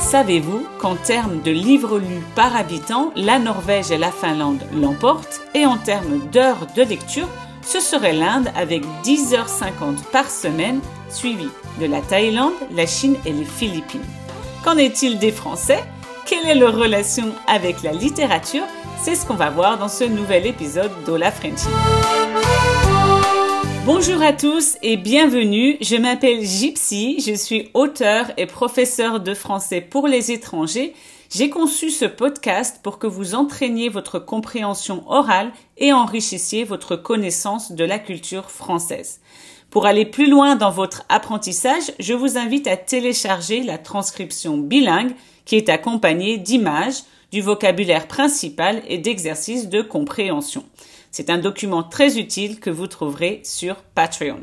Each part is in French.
Savez-vous qu'en termes de livres lus par habitant, la Norvège et la Finlande l'emportent et en termes d'heures de lecture, ce serait l'Inde avec 10h50 par semaine, suivi de la Thaïlande, la Chine et les Philippines. Qu'en est-il des Français ? Quelle est leur relation avec la littérature ? C'est ce qu'on va voir dans ce nouvel épisode d'Hola Frenchy. Bonjour à tous et bienvenue, je m'appelle Gypsy, je suis auteure et professeure de français pour les étrangers. J'ai conçu ce podcast pour que vous entraîniez votre compréhension orale et enrichissiez votre connaissance de la culture française. Pour aller plus loin dans votre apprentissage, je vous invite à télécharger la transcription bilingue qui est accompagnée d'images, du vocabulaire principal et d'exercices de compréhension. C'est un document très utile que vous trouverez sur Patreon.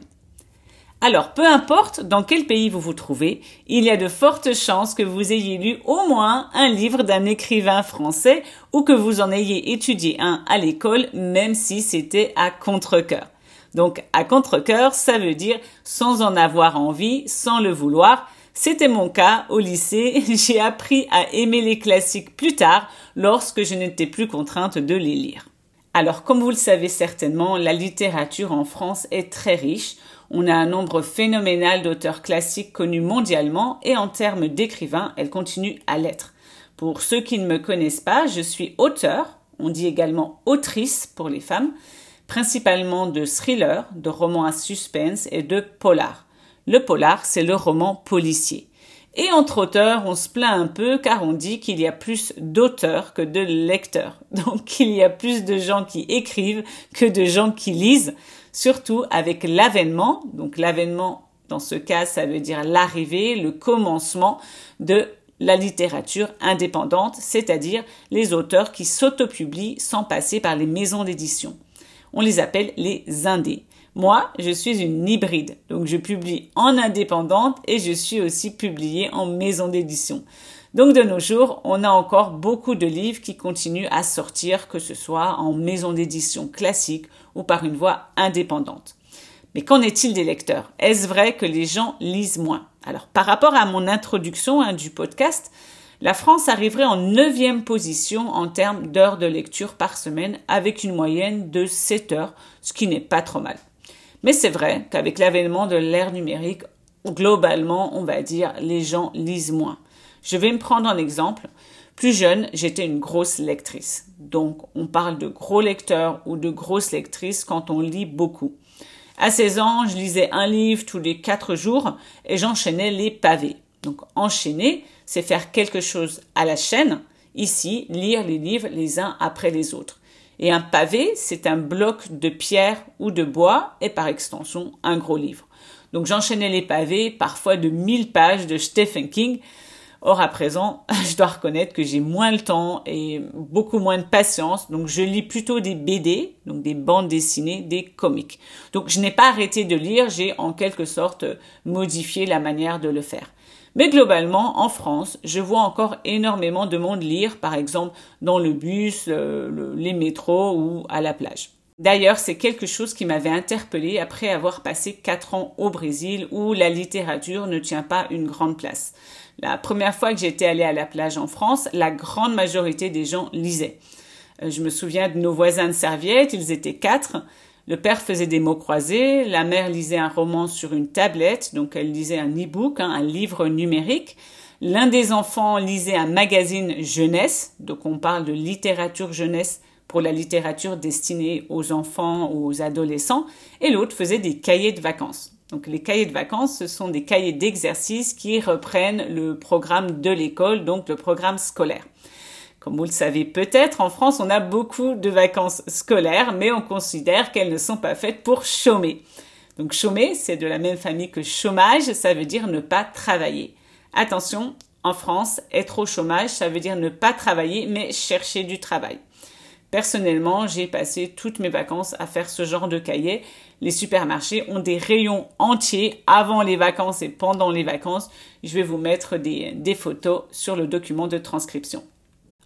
Alors, peu importe dans quel pays vous vous trouvez, il y a de fortes chances que vous ayez lu au moins un livre d'un écrivain français ou que vous en ayez étudié un à l'école, même si c'était à contre-cœur. Donc, à contre-cœur, ça veut dire sans en avoir envie, sans le vouloir. C'était mon cas au lycée. J'ai appris à aimer les classiques plus tard, lorsque je n'étais plus contrainte de les lire. Alors, comme vous le savez certainement, la littérature en France est très riche. On a un nombre phénoménal d'auteurs classiques connus mondialement et en termes d'écrivains, elle continue à l'être. Pour ceux qui ne me connaissent pas, je suis auteure, on dit également autrice pour les femmes, principalement de thrillers, de romans à suspense et de polars. Le polar, c'est le roman policier. Et entre auteurs, on se plaint un peu car on dit qu'il y a plus d'auteurs que de lecteurs. Donc il y a plus de gens qui écrivent que de gens qui lisent, surtout avec l'avènement. Donc l'avènement, dans ce cas, ça veut dire l'arrivée, le commencement de la littérature indépendante, c'est-à-dire les auteurs qui s'autopublient sans passer par les maisons d'édition. On les appelle les indés. Moi, je suis une hybride, donc je publie en indépendante et je suis aussi publiée en maison d'édition. Donc de nos jours, on a encore beaucoup de livres qui continuent à sortir, que ce soit en maison d'édition classique ou par une voie indépendante. Mais qu'en est-il des lecteurs ? Est-ce vrai que les gens lisent moins ? Alors, par rapport à mon introduction du podcast, la France arriverait en 9e position en termes d'heures de lecture par semaine avec une moyenne de 7 heures, ce qui n'est pas trop mal. Mais c'est vrai qu'avec l'avènement de l'ère numérique, globalement, on va dire, les gens lisent moins. Je vais me prendre un exemple. Plus jeune, j'étais une grosse lectrice. Donc, on parle de gros lecteurs ou de grosses lectrices quand on lit beaucoup. À 16 ans, je lisais un livre tous les 4 jours et j'enchaînais les pavés. Donc, enchaîner, c'est faire quelque chose à la chaîne. Ici, lire les livres les uns après les autres. Et un pavé, c'est un bloc de pierre ou de bois et par extension, un gros livre. Donc j'enchaînais les pavés, parfois de 1000 pages de Stephen King. Or à présent, je dois reconnaître que j'ai moins le temps et beaucoup moins de patience. Donc je lis plutôt des BD, donc des bandes dessinées, des comics. Donc je n'ai pas arrêté de lire, j'ai en quelque sorte modifié la manière de le faire. Mais globalement, en France, je vois encore énormément de monde lire, par exemple dans le bus, les métros ou à la plage. D'ailleurs, c'est quelque chose qui m'avait interpellée après avoir passé 4 ans au Brésil où la littérature ne tient pas une grande place. La première fois que j'étais allée à la plage en France, la grande majorité des gens lisaient. Je me souviens de nos voisins de serviette, ils étaient 4. Le père faisait des mots croisés, la mère lisait un roman sur une tablette, donc elle lisait un e-book, un livre numérique. L'un des enfants lisait un magazine jeunesse, donc on parle de littérature jeunesse pour la littérature destinée aux enfants ou aux adolescents, et l'autre faisait des cahiers de vacances. Donc les cahiers de vacances, ce sont des cahiers d'exercices qui reprennent le programme de l'école, donc le programme scolaire. Comme vous le savez peut-être, en France, on a beaucoup de vacances scolaires, mais on considère qu'elles ne sont pas faites pour chômer. Donc chômer, c'est de la même famille que chômage, ça veut dire ne pas travailler. Attention, en France, être au chômage, ça veut dire ne pas travailler, mais chercher du travail. Personnellement, j'ai passé toutes mes vacances à faire ce genre de cahiers. Les supermarchés ont des rayons entiers avant les vacances et pendant les vacances. Je vais vous mettre des photos sur le document de transcription.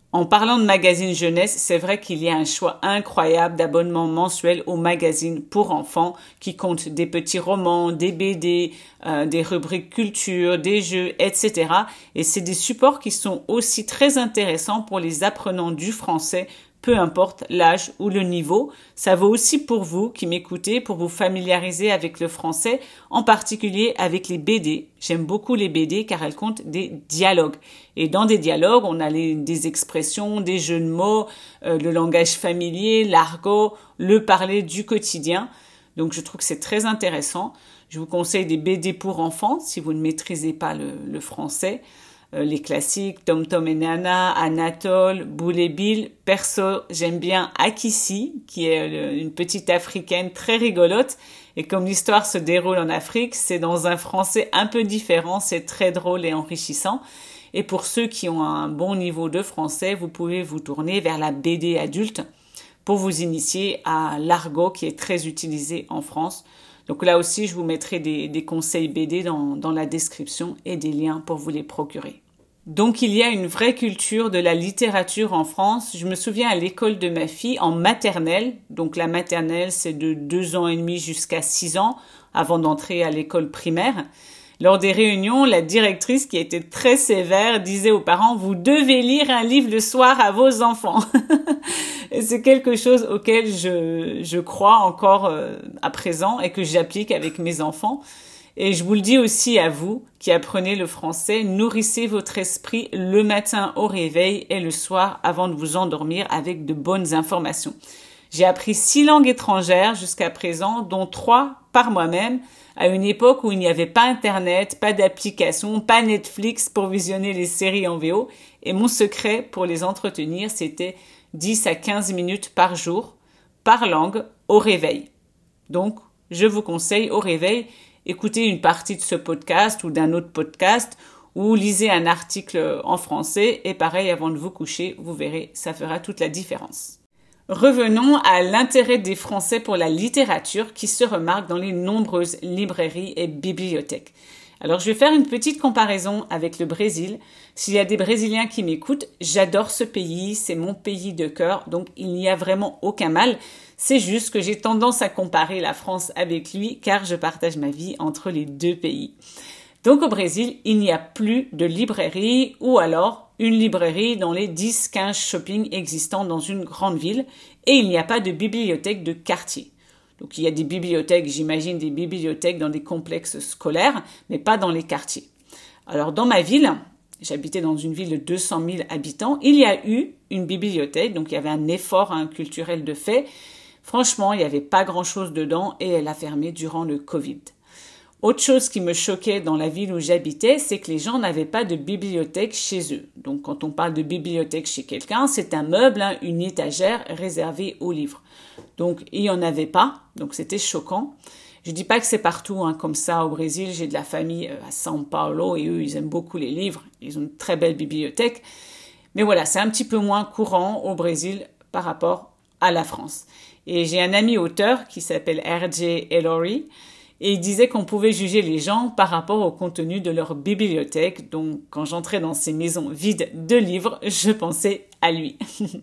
En parlant de magazines jeunesse, c'est vrai qu'il y a un choix incroyable d'abonnements mensuels aux magazines pour enfants qui comptent des petits romans, des BD, des rubriques culture, des jeux, etc. Et c'est des supports qui sont aussi très intéressants pour les apprenants du français, peu importe l'âge ou le niveau. Ça vaut aussi pour vous qui m'écoutez, pour vous familiariser avec le français, en particulier avec les BD. J'aime beaucoup les BD car elles comptent des dialogues. Et dans des dialogues, on a des expressions, des jeux de mots, le langage familier, l'argot, le parler du quotidien. Donc je trouve que c'est très intéressant. Je vous conseille des BD pour enfants si vous ne maîtrisez pas le français. Les classiques, Tom Tom et Nana, Anatole, Boule et Bill. Perso, j'aime bien Akissi, qui est une petite africaine très rigolote. Et comme l'histoire se déroule en Afrique, c'est dans un français un peu différent, c'est très drôle et enrichissant. Et pour ceux qui ont un bon niveau de français, vous pouvez vous tourner vers la BD adulte pour vous initier à l'argot qui est très utilisé en France. Donc là aussi, je vous mettrai des conseils BD dans la description et des liens pour vous les procurer. Donc il y a une vraie culture de la littérature en France. Je me souviens à l'école de ma fille en maternelle. Donc la maternelle, c'est de 2 ans et demi jusqu'à 6 ans avant d'entrer à l'école primaire. Lors des réunions, la directrice, qui était très sévère, disait aux parents « Vous devez lire un livre le soir à vos enfants ». Et c'est quelque chose auquel je crois encore à présent et que j'applique avec mes enfants. Et je vous le dis aussi à vous qui apprenez le français, nourrissez votre esprit le matin au réveil et le soir avant de vous endormir avec de bonnes informations. J'ai appris 6 langues étrangères jusqu'à présent, dont 3 par moi-même, à une époque où il n'y avait pas Internet, pas d'application, pas Netflix pour visionner les séries en VO. Et mon secret pour les entretenir, c'était 10 à 15 minutes par jour, par langue, au réveil. Donc, je vous conseille au réveil, écoutez une partie de ce podcast ou d'un autre podcast ou lisez un article en français et pareil avant de vous coucher, vous verrez, ça fera toute la différence. Revenons à l'intérêt des Français pour la littérature qui se remarque dans les nombreuses librairies et bibliothèques. Alors, je vais faire une petite comparaison avec le Brésil. S'il y a des Brésiliens qui m'écoutent, j'adore ce pays, c'est mon pays de cœur, donc il n'y a vraiment aucun mal. C'est juste que j'ai tendance à comparer la France avec lui car je partage ma vie entre les deux pays. Donc au Brésil, il n'y a plus de librairie ou alors une librairie dans les 10-15 shoppings existants dans une grande ville et il n'y a pas de bibliothèque de quartier. Donc il y a des bibliothèques, j'imagine des bibliothèques dans des complexes scolaires, mais pas dans les quartiers. Alors dans ma ville, j'habitais dans une ville de 200 000 habitants, il y a eu une bibliothèque, donc il y avait un effort culturel de fait. Franchement, il n'y avait pas grand-chose dedans et elle a fermé durant le Covid. Autre chose qui me choquait dans la ville où j'habitais, c'est que les gens n'avaient pas de bibliothèque chez eux. Donc quand on parle de bibliothèque chez quelqu'un, c'est un meuble, une étagère réservée aux livres. Donc il n'y en avait pas, donc c'était choquant. Je dis pas que c'est partout comme ça au Brésil, j'ai de la famille à São Paulo et eux ils aiment beaucoup les livres, ils ont une très belle bibliothèque. Mais voilà, c'est un petit peu moins courant au Brésil par rapport à la France. Et j'ai un ami auteur qui s'appelle R.J. Ellory et il disait qu'on pouvait juger les gens par rapport au contenu de leur bibliothèque. Donc quand j'entrais dans ces maisons vides de livres, je pensais à lui.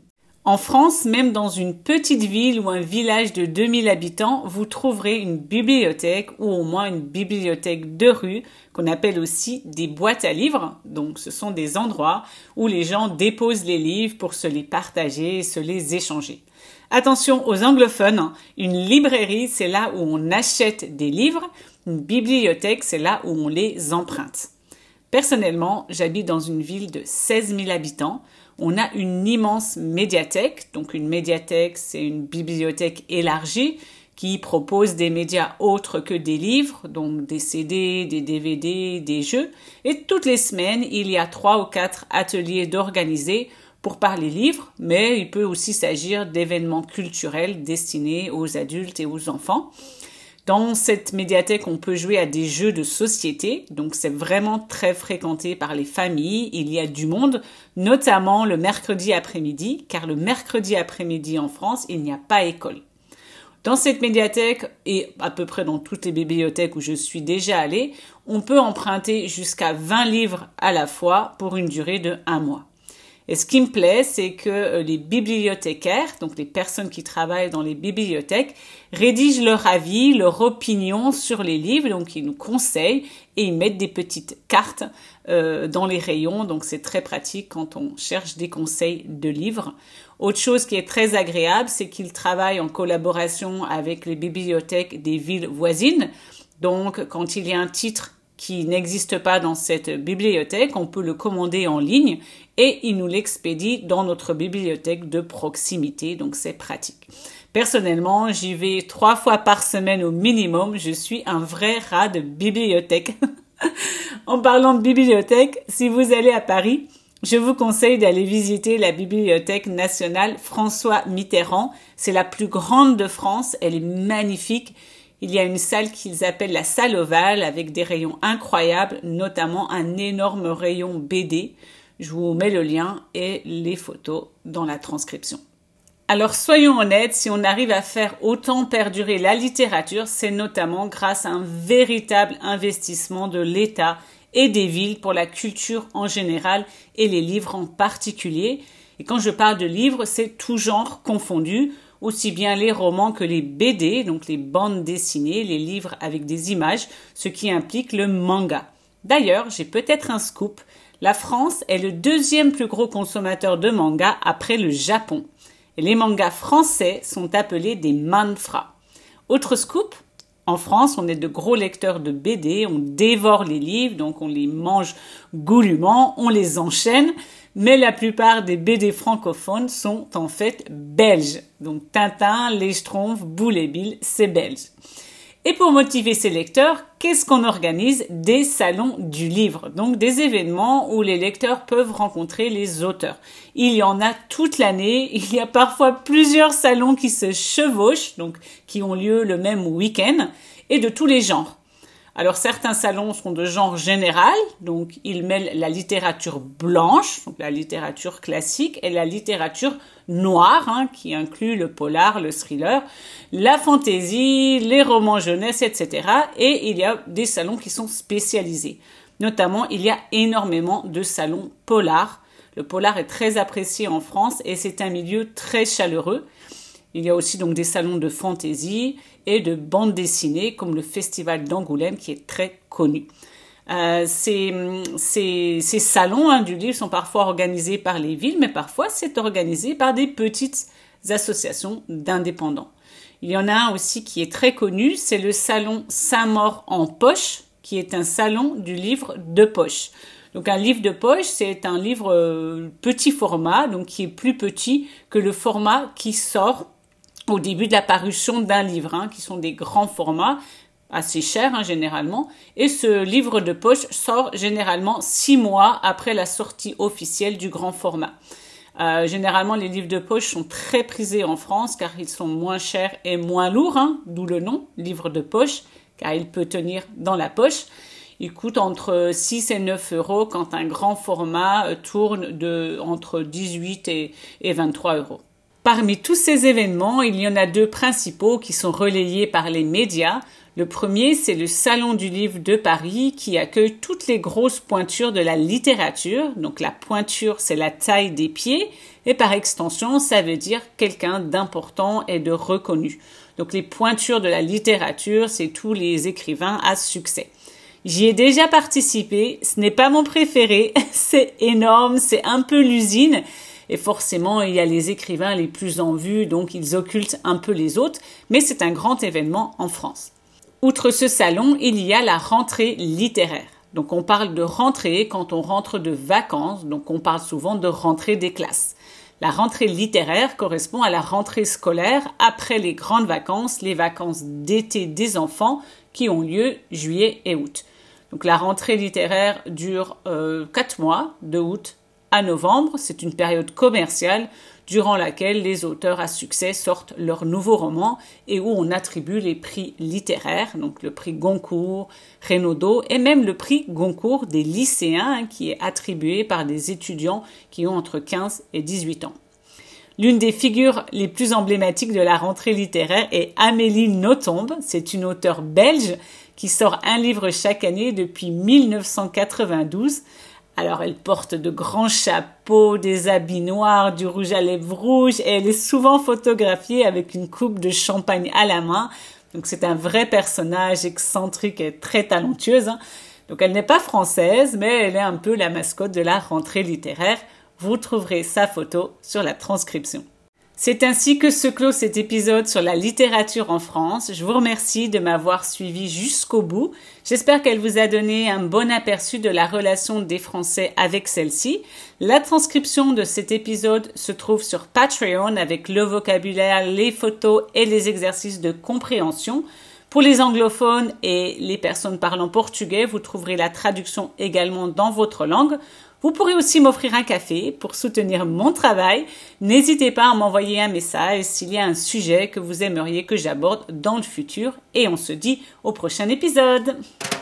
En France, même dans une petite ville ou un village de 2000 habitants, vous trouverez une bibliothèque ou au moins une bibliothèque de rue qu'on appelle aussi des boîtes à livres. Donc ce sont des endroits où les gens déposent les livres pour se les partager et se les échanger. Attention aux anglophones, une librairie c'est là où on achète des livres, une bibliothèque c'est là où on les emprunte. Personnellement, j'habite dans une ville de 16 000 habitants. On a une immense médiathèque. Donc une médiathèque, c'est une bibliothèque élargie qui propose des médias autres que des livres, donc des CD, des DVD, des jeux. Et toutes les semaines, il y a 3 ou 4 ateliers d'organisés pour parler livres, mais il peut aussi s'agir d'événements culturels destinés aux adultes et aux enfants. Dans cette médiathèque, on peut jouer à des jeux de société, donc c'est vraiment très fréquenté par les familles. Il y a du monde, notamment le mercredi après-midi, car le mercredi après-midi en France, il n'y a pas école. Dans cette médiathèque, et à peu près dans toutes les bibliothèques où je suis déjà allée, on peut emprunter jusqu'à 20 livres à la fois pour une durée de 1 mois. Et ce qui me plaît, c'est que les bibliothécaires, donc les personnes qui travaillent dans les bibliothèques, rédigent leur avis, leur opinion sur les livres, donc ils nous conseillent et ils mettent des petites cartes dans les rayons, donc c'est très pratique quand on cherche des conseils de livres. Autre chose qui est très agréable, c'est qu'ils travaillent en collaboration avec les bibliothèques des villes voisines. Donc quand il y a un titre qui n'existe pas dans cette bibliothèque, on peut le commander en ligne et il nous l'expédie dans notre bibliothèque de proximité, donc c'est pratique. Personnellement, j'y vais 3 fois par semaine au minimum, je suis un vrai rat de bibliothèque. En parlant de bibliothèque, si vous allez à Paris, je vous conseille d'aller visiter la Bibliothèque nationale François Mitterrand. C'est la plus grande de France, elle est magnifique. Il y a une salle qu'ils appellent la salle ovale avec des rayons incroyables, notamment un énorme rayon BD. Je vous mets le lien et les photos dans la transcription. Alors soyons honnêtes, si on arrive à faire autant perdurer la littérature, c'est notamment grâce à un véritable investissement de l'État et des villes pour la culture en général et les livres en particulier. Et quand je parle de livres, c'est tout genre confondu, aussi bien les romans que les BD, donc les bandes dessinées, les livres avec des images, ce qui implique le manga. D'ailleurs, j'ai peut-être un scoop. La France est le 2e plus gros consommateur de manga après le Japon. Et les mangas français sont appelés des manfra. Autre scoop, en France, on est de gros lecteurs de BD, on dévore les livres, donc on les mange goulûment, on les enchaîne, mais la plupart des BD francophones sont en fait belges. Donc Tintin, Les Schtroumpfs, Boule et Bill, c'est belge. Et pour motiver ces lecteurs, qu'est-ce qu'on organise? Des salons du livre, donc des événements où les lecteurs peuvent rencontrer les auteurs. Il y en a toute l'année, il y a parfois plusieurs salons qui se chevauchent, donc qui ont lieu le même week-end, et de tous les genres. Alors certains salons sont de genre général, donc ils mêlent la littérature blanche, donc la littérature classique, et la littérature noire, qui inclut le polar, le thriller, la fantaisie, les romans jeunesse, etc. Et il y a des salons qui sont spécialisés. Notamment, il y a énormément de salons polar. Le polar est très apprécié en France et c'est un milieu très chaleureux. Il y a aussi donc des salons de fantaisie et de bande dessinée comme le Festival d'Angoulême qui est très connu. Ces salons du livre sont parfois organisés par les villes, mais parfois c'est organisé par des petites associations d'indépendants. Il y en a un aussi qui est très connu, c'est le salon Saint-Maur en poche, qui est un salon du livre de poche. Donc un livre de poche, c'est un livre petit format, donc qui est plus petit que le format qui sort au début de la parution d'un livre, qui sont des grands formats, assez chers généralement. Et ce livre de poche sort généralement 6 mois après la sortie officielle du grand format. Généralement, les livres de poche sont très prisés en France car ils sont moins chers et moins lourds, d'où le nom, livre de poche, car il peut tenir dans la poche. Il coûte entre 6 et 9 euros quand un grand format tourne entre 18 et 23 euros. Parmi tous ces événements, il y en a 2 principaux qui sont relayés par les médias. Le premier, c'est le Salon du Livre de Paris qui accueille toutes les grosses pointures de la littérature. Donc la pointure, c'est la taille des pieds et par extension, ça veut dire quelqu'un d'important et de reconnu. Donc les pointures de la littérature, c'est tous les écrivains à succès. J'y ai déjà participé, ce n'est pas mon préféré, c'est énorme, c'est un peu l'usine. Et forcément, il y a les écrivains les plus en vue, donc ils occultent un peu les autres, mais c'est un grand événement en France. Outre ce salon, il y a la rentrée littéraire. Donc on parle de rentrée quand on rentre de vacances, donc on parle souvent de rentrée des classes. La rentrée littéraire correspond à la rentrée scolaire après les grandes vacances, les vacances d'été des enfants qui ont lieu juillet et août. Donc la rentrée littéraire dure 4 mois, de août à novembre. C'est une période commerciale durant laquelle les auteurs à succès sortent leurs nouveaux romans et où on attribue les prix littéraires, donc le prix Goncourt, Renaudot et même le prix Goncourt des lycéens qui est attribué par des étudiants qui ont entre 15 et 18 ans. L'une des figures les plus emblématiques de la rentrée littéraire est Amélie Nothomb. C'est une auteure belge qui sort un livre chaque année depuis 1992. Alors elle porte de grands chapeaux, des habits noirs, du rouge à lèvres rouge et elle est souvent photographiée avec une coupe de champagne à la main. Donc c'est un vrai personnage excentrique et très talentueuse. Donc elle n'est pas française, mais elle est un peu la mascotte de la rentrée littéraire. Vous trouverez sa photo sur la transcription. C'est ainsi que se clôt cet épisode sur la littérature en France. Je vous remercie de m'avoir suivi jusqu'au bout. J'espère qu'elle vous a donné un bon aperçu de la relation des Français avec celle-ci. La transcription de cet épisode se trouve sur Patreon avec le vocabulaire, les photos et les exercices de compréhension. Pour les anglophones et les personnes parlant portugais, vous trouverez la traduction également dans votre langue. Vous pourrez aussi m'offrir un café pour soutenir mon travail. N'hésitez pas à m'envoyer un message s'il y a un sujet que vous aimeriez que j'aborde dans le futur. Et on se dit au prochain épisode.